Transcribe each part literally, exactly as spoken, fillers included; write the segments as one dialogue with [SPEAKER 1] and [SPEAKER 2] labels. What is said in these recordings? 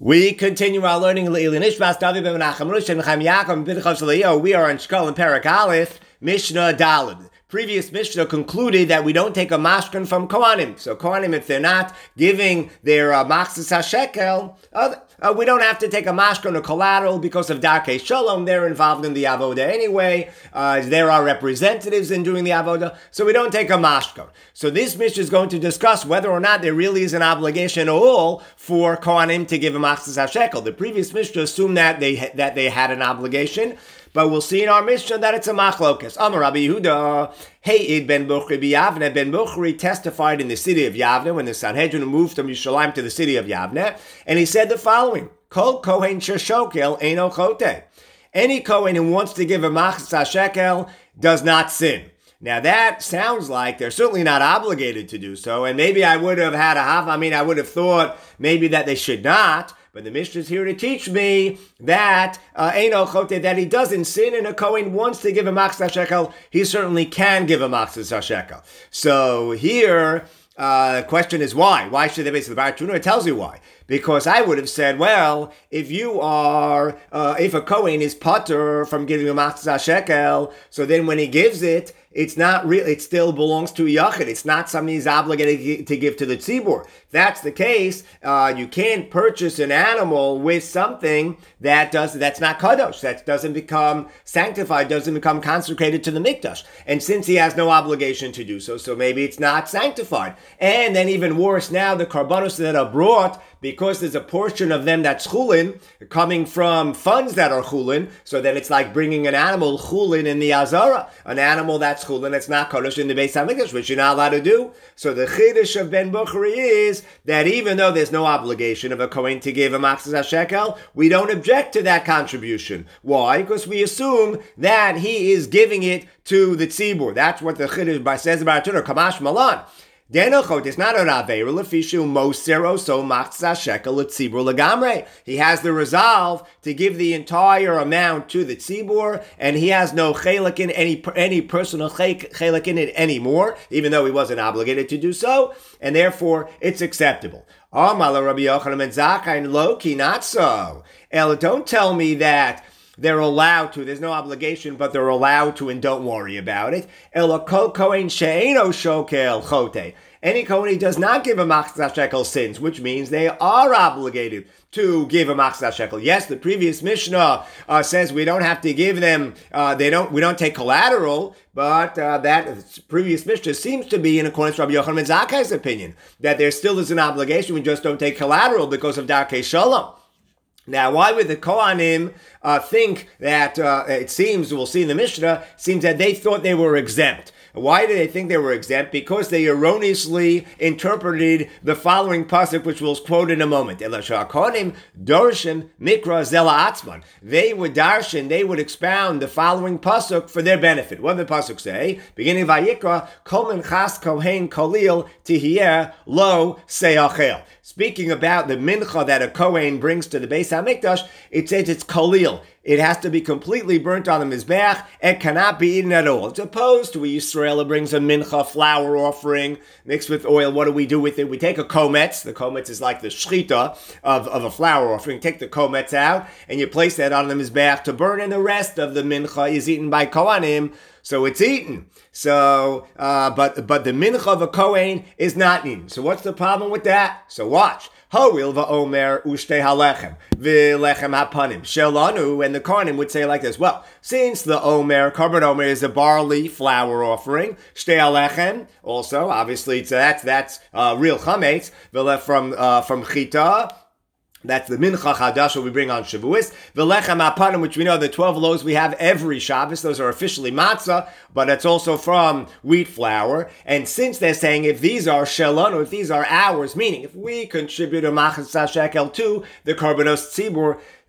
[SPEAKER 1] We continue our learning. We are on Shkol and Perek Aleph, Mishnah Daled. Previous Mishnah concluded that we don't take a mashkan from Kohanim. So Kohanim, if they're not giving their uh, machzis hashekel, uh, uh, we don't have to take a mashkan or collateral because of Darkei Shalom. They're involved in the avodah anyway. Uh, there are representatives in doing the avodah, so we don't take a mashkan. So this Mishnah is going to discuss whether or not there really is an obligation at all for Kohanim to give a machzis hashekel. The previous Mishnah assumed that they that they had an obligation. But we'll see in our Mishnah that it's a machlokas. Amar Rabbi Yehuda, Hey ben Bukhri b'Yavne. Ben Bukhri testified in the city of Yavne when the Sanhedrin moved from Yerushalayim to the city of Yavne, and he said the following: Kol kohen sheshokel eino chote. Any kohen who wants to give a machzis shekel does not sin. Now that sounds like they're certainly not obligated to do so, and maybe I would have had a half. I mean, I would have thought maybe that they should not. But the Mishnah is here to teach me that uh, Eino Chote, that he doesn't sin, and a Kohen wants to give a machzis shekel, he certainly can give a machzis shekel. So here, uh, the question is why? Why should they basically the Baratuna? It tells you why. Because I would have said, well, if you are, uh, if a Kohen is patur from giving a machzis shekel, so then when he gives it, it's not real. It still belongs to Yachid. It's not something he's obligated to give to the tzibur. If that's the case, uh, you can't purchase an animal with something that does that's not kadosh, that doesn't become sanctified, doesn't become consecrated to the mikdash. And since he has no obligation to do so, so maybe it's not sanctified. And then even worse, now the karbanos that are brought, because there's a portion of them that's chulin coming from funds that are chulin, so then it's like bringing an animal chulin in the azara, an animal that's chulin, it's not kodesh in the Beis HaMikdash, which you're not allowed to do. So the chiddush of Ben Bukhari is that even though there's no obligation of a kohen to give a machzis shekel, we don't object to that contribution. Why? Because we assume that he is giving it to the tzibur. That's what the chiddush says about Torah, Kamash Malan. Denachot is not an aveira lefishu mosero so machzis shekel letzibur legamre. He has the resolve to give the entire amount to the tzibur, and he has no chelik in any any personal chelik in it anymore, even though he wasn't obligated to do so, and therefore it's acceptable. Amar Rabbi Yochanan ben Zakkai lo ki not so. Ella, don't tell me that they're allowed to. There's no obligation, but they're allowed to, and don't worry about it. Ela kol kohen she'eino shokel chote. Any kohen does not give a machzis shekel sins, which means they are obligated to give a machzis shekel. Yes, the previous Mishnah uh, says we don't have to give them. Uh, they don't. We don't take collateral. But uh, that previous Mishnah seems to be in accordance with Rabbi Yochanan ben Zakkai's opinion that there still is an obligation. We just don't take collateral because of Darkei Shalom. Now, why would the Kohanim uh, think that, uh, it seems, we'll see in the Mishnah, seems that they thought they were exempt. Why did they think they were exempt? Because they erroneously interpreted the following pasuk, which we'll quote in a moment. Kohanim dorshim mikra zela atzman. They would darshan, they would expound the following pasuk for their benefit. What did the pasuk say? Beginning of Vayikra, kol minchas kohen kolil tihier lo seachel. Speaking about the mincha that a kohen brings to the Beis HaMikdash, it says it's kolil. It has to be completely burnt on the mizbeach. It cannot be eaten at all. It's opposed to a Yisrael brings a mincha flour offering mixed with oil. What do we do with it? We take a kometz. The kometz is like the shchita of, of a flour offering. Take the kometz out and you place that on the mizbeach to burn, and the rest of the mincha is eaten by kohanim. So it's eaten. So, uh, but but the mincha of a kohen is not eaten. So what's the problem with that? So watch. Ho'il va'omer u'shtei halechem v'lechem hapanim shelanu, and the kohanim would say like this. Well, since the omer, carbon omer, is a barley flour offering, shtei halechem also, obviously, it's, that's that's uh, real chametz from uh, from chita. That's the mincha chadasha we bring on Shavuos. The lechem hapanim, which we know the twelve loaves we have every Shabbos, those are officially matzah, but it's also from wheat flour. And since they're saying if these are shelanu, if these are ours, meaning if we contribute a machzis shekel to the karbanos tzibur,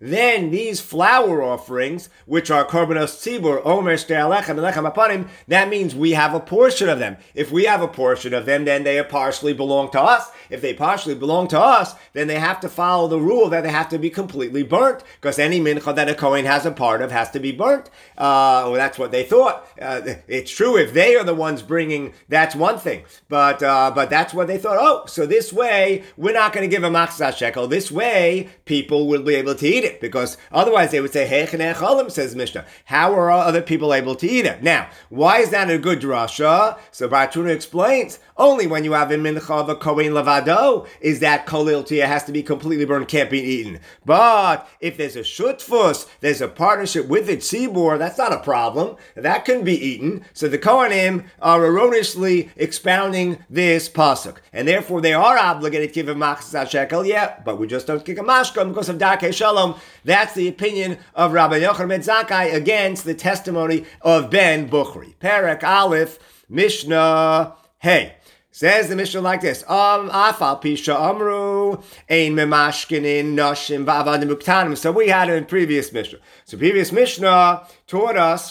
[SPEAKER 1] then these flour offerings, which are korbanos tzibur, omer, shtei alechem, alechem apanim, that means we have a portion of them. If we have a portion of them, then they partially belong to us. If they partially belong to us, then they have to follow the rule that they have to be completely burnt, because any mincha that a Kohen has a part of has to be burnt. Uh, well, that's what they thought. Uh, it's true, if they are the ones bringing, that's one thing. But uh, but that's what they thought. Oh, so this way, we're not going to give a machzah shekel. This way, people will be able to eat it, because otherwise they would say, Hech ne'echolim, says Mishnah. How are other people able to eat it? Now, why is that a good drasha? So Bartuna explains, only when you have a mincha of a Kohen levado is that kolil tiyah has to be completely burned, can't be eaten. But if there's a shutfus, there's a partnership with the tzibur, that's not a problem. That can be eaten. So the Kohanim are erroneously expounding this pasuk, and therefore they are obligated to give a machzah shekel. Yeah, but we just don't kick a mashkam because of darkei shalom. That's the opinion of Rabbi Yochanan ben Zakkai against the testimony of Ben Bukhri. Perek Aleph, Mishnah Hey. Says the Mishnah like this: Um, afal pisha amru ein memashkinin nashim va'avadim uktanim. So we had it in previous Mishnah. So previous Mishnah taught us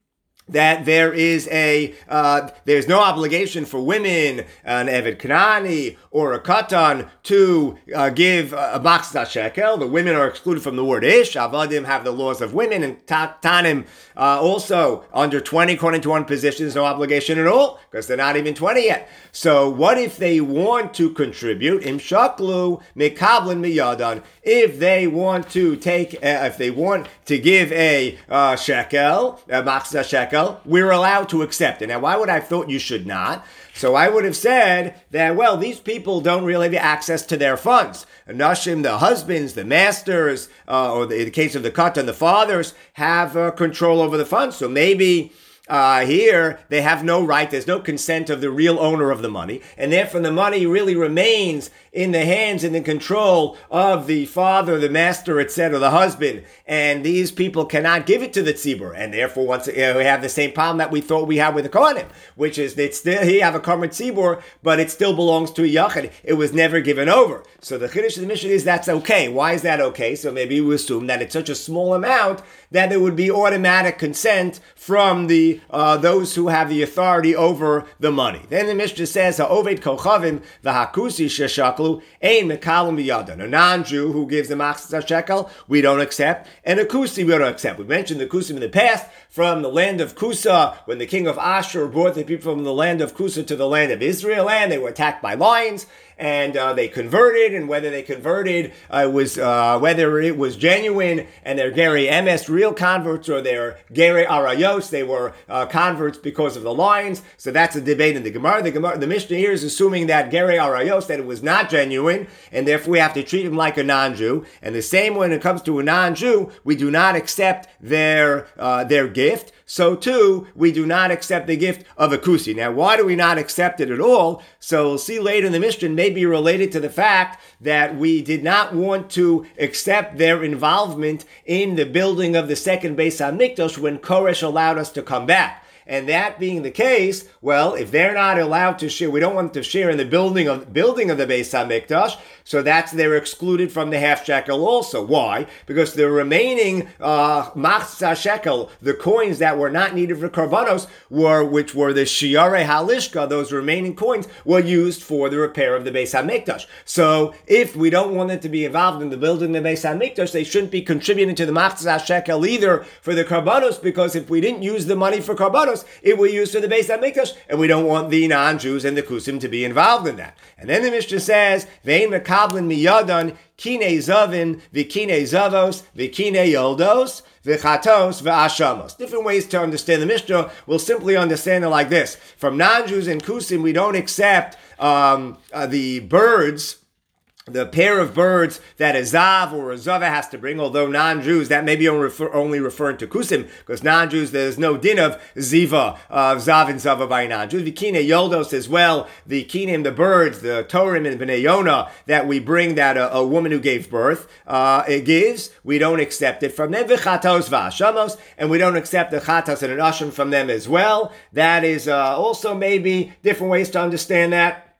[SPEAKER 1] that there is a uh, there's no obligation for women, an Eved Kanani or a Katan, to uh, give a machzah shekel. The women are excluded from the word ish. Avadim have the laws of women, and Tanim uh, also under twenty, according to one position, there's no obligation at all because they're not even twenty yet. So what if they want to contribute? Im shaklu mekablin miyadan. If they want to take, uh, if they want to give a uh, shekel, a machzah shekel, we're allowed to accept it. Now, why would I have thought you should not? So I would have said that, well, these people don't really have access to their funds. Nashim, the husbands, the masters, uh, or the, in the case of the katan, the fathers, have uh, control over the funds. So maybe Uh, here, they have no right, there's no consent of the real owner of the money, and therefore the money really remains in the hands and the control of the father, the master, et cetera, the husband, and these people cannot give it to the tzibur, and therefore once you know, we have the same problem that we thought we had with the Kohanim, which is that still he have a karmet tzibur, but it still belongs to a yachid. It was never given over. So the chiddush of the Mishnah is that's okay. Why is that okay? So maybe we assume that it's such a small amount that there would be automatic consent from the uh, those who have the authority over the money. Then the Mishnah says, "Ha'oved kochavim v'hakusi sheshaklu ein mekalim biyadan." A non-Jew who gives the machzah shekel, we don't accept, and a kusi we don't accept. We mentioned the kusim in the past from the land of Kusa when the king of Ashur brought the people from the land of Kusa to the land of Israel, and they were attacked by lions. And uh, they converted, and whether they converted uh, was uh, whether it was genuine and they're Gary M S real converts or they're Gary Arayos, they were uh, converts because of the lions. So that's a debate in the Gemara. The Gemara, the Mishnah here is assuming that Gary Arayos, that it was not genuine, and therefore we have to treat him like a non-Jew. And the same when it comes to a non-Jew, we do not accept their uh, their gift. So too, we do not accept the gift of a kusi. Now, why do we not accept it at all? So we'll see later in the Mishnah, maybe related to the fact that we did not want to accept their involvement in the building of the second Beis HaMikdash when Koresh allowed us to come back. And that being the case, well, if they're not allowed to share, we don't want them to share in the building of building of the Beis HaMikdash, so that's they're excluded from the half shekel also. Why? Because the remaining uh, machzah shekel, the coins that were not needed for karbanos, were which were the shiarei halishka, those remaining coins were used for the repair of the Beis HaMikdash. So if we don't want them to be involved in the building of the Beis HaMikdash, they shouldn't be contributing to the machzah shekel either for the karbanos, because if we didn't use the money for karbanos, it will use for the Beis HaMikdash, and we don't want the non-Jews and the Kusim to be involved in that. And then the Mishnah says, "Vein mekablin miyadan kine zavin v'kine zavos v'kine yoldos v'chatos v'ashamos." Different ways to understand the Mishnah. We'll simply understand it like this: from non-Jews and Kusim, we don't accept um, uh, the birds. The pair of birds that a Zav or a Zava has to bring, although non-Jews, that may be only, refer, only referring to Kusim, because non-Jews, there's no din of Ziva, of Zav and Zava by non-Jews. Vikine Yoldos as well, the Kinim, the birds, the Torim and Bnei Yonah that we bring that a, a woman who gave birth, uh, it gives, we don't accept it from them. V'chatos v'ashamos, and we don't accept the chatos and an asham from them as well. That is uh, also maybe different ways to understand that.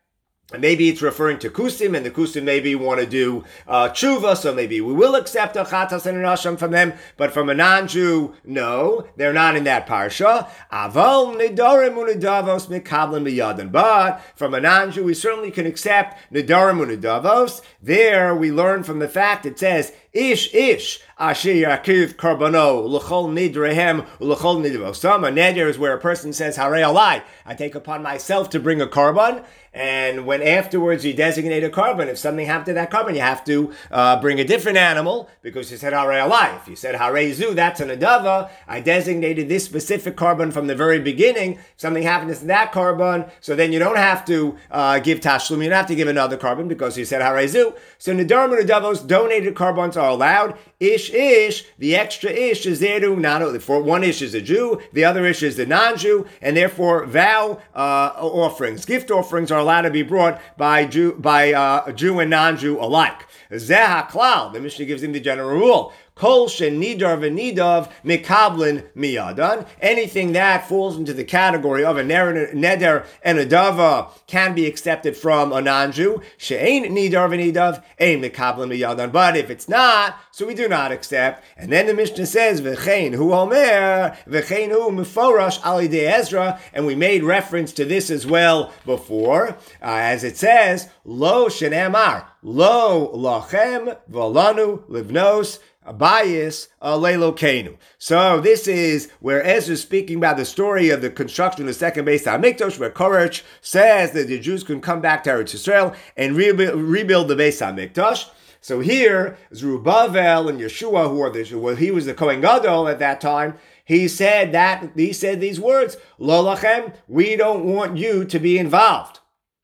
[SPEAKER 1] Maybe it's referring to Kusim, and the Kusim maybe want to do uh, tshuva, so maybe we will accept a chatas and an asham from them, but from a non-Jew, no, they're not in that parsha. Aval nidarim unidavos mikablim biyadin. But from a non-Jew, we certainly can accept nidarim unidavos. There we learn from the fact it says, Ish, ish, asher yakiv karbano, l'chol nidrehem, l'chol nidvosam. A neder is where a person says, Harei alai, I take upon myself to bring a korban. And when afterwards you designate a korban, if something happened to that korban, you have to uh, bring a different animal because you said Harei alai. If you said Harei zu, that's an adava. I designated this specific korban from the very beginning. If something happened to that korban, so then you don't have to uh, give tashlum. You don't have to give another korban because you said Harei zu. So nedarim and adavos, donated karbans are allowed. Ish, ish, the extra ish is there to not only for one ish is a Jew, the other ish is the non-Jew, and therefore vow uh, offerings, gift offerings are allowed to be brought by Jew, by uh, Jew and non-Jew alike. Zeh haklal, the Mishnah gives him the general rule. Kol shenidar v'nidav mikablin miyadan. Anything that falls into the category of a neder and a dava can be accepted from a non-Jew. She'ein nidar v'nidav ein mikablin miyadan. But if it's not, so we do not accept. And then the Mishnah says v'chein hu omer v'chein hu meforash al yidei Ezra. And we made reference to this as well before, uh, as it says lo shenemar lo lachem v'lanu livnos Abayis Leilokenu. So this is where Ezra is speaking about the story of the construction of the second Beis HaMikdash, where Korach says that the Jews can come back to Eretz Yisrael and rebuild, rebuild the Beis HaMikdash. So here, Zerubbabel and Yeshua, who are the, well, he was the Kohen Gadol at that time, he said that he said these words, Lo lachem, we don't want you to be involved.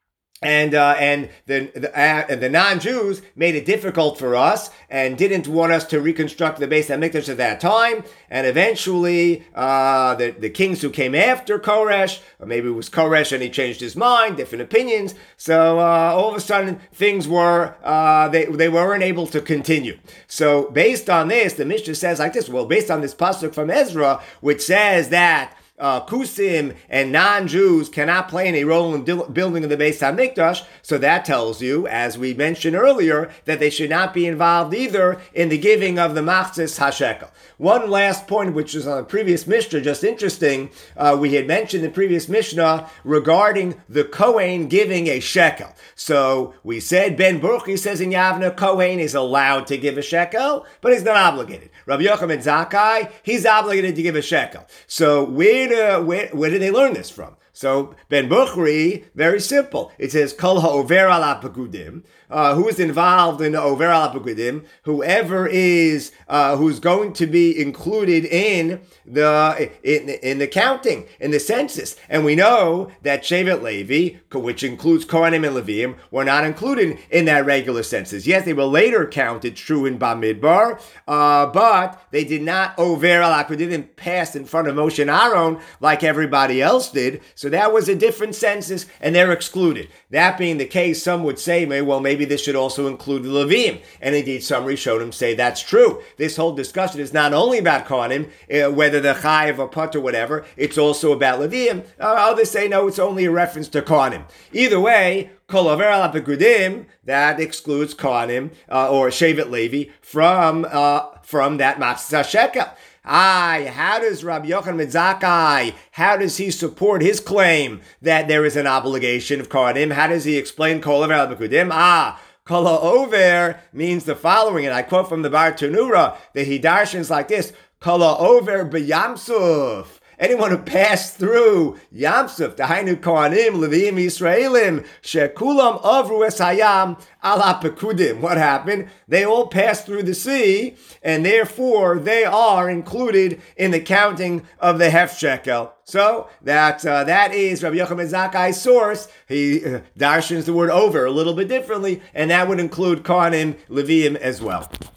[SPEAKER 1] And uh, and the the, uh, the non-Jews made it difficult for us and didn't want us to reconstruct the Beis HaMikdash at that time. And eventually, uh, the, the kings who came after Koresh, or maybe it was Koresh and he changed his mind, different opinions. So uh, all of a sudden, things were, uh, they, they weren't able to continue. So based on this, the Mishnah says like this, well, based on this pasuk from Ezra, which says that Uh, Kusim and non-Jews cannot play any role in dil- building of the Beis HaMikdash, so that tells you, as we mentioned earlier, that they should not be involved either in the giving of the Machzis HaShekel. One last point, which was on the previous Mishnah, just interesting, uh, we had mentioned the previous Mishnah regarding the Kohen giving a shekel. So we said, Ben Burchi says in Yavna, Kohen is allowed to give a shekel, but he's not obligated. Rabbi Yochanan Zakkai, he's obligated to give a shekel. So where Uh, where, where did they learn this from? So Ben Bukhari, very simple. It says Kol ha'over al ha'pegudim. Uh, who is involved in the over al ha'pegudim? Whoever is uh, who's going to be included in the in, in the counting, in the census. And we know that Shevet Levi, which includes Kohanim and Leviim, were not included in that regular census. Yes, they were later counted, true in Bamidbar, uh, but they did not over al ha'pegudim pass in front of Moshe and Aaron like everybody else did. So that was a different census, and they're excluded. That being the case, some would say, well, maybe this should also include the Levim. And indeed, some Rishonim say that's true. This whole discussion is not only about Kohanim, uh, whether they're Chayiv or Put or whatever, it's also about Levim. Uh, others say, no, it's only a reference to Kohanim. Either way, Kol Over Al HaPegudim, that excludes Kohanim, uh, or Shevet Levi, from, uh, from that Matzah Shekel. Aye, how does Rabbi Yochanan Zakkai, how does he support his claim that there is an obligation of Kohanim? How does he explain Kol Over Al HaPegudim? Ah, Kol Over means the following, and I quote from the Bar Tanura, that he darshans like this, Kol Over b'Yamsuf. Anyone who passed through Yamsuf, the Hainu Kohanim, Leviim, Yisraelim, Shekulam Avru Es Hayam Al HaPekudim. What happened? They all passed through the sea, and therefore they are included in the counting of the Hef Shekel. So that uh, that is Rabbi Yochanan Zakkai's source. He uh, darshans the word over a little bit differently, and that would include Kohanim, Leviim as well.